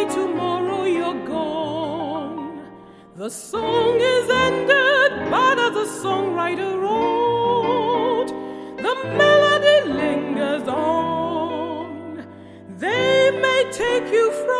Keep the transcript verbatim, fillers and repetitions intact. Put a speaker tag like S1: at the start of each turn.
S1: tomorrow you're gone. The song is ended, but as the songwriter wrote, the melody lingers on. They may take you from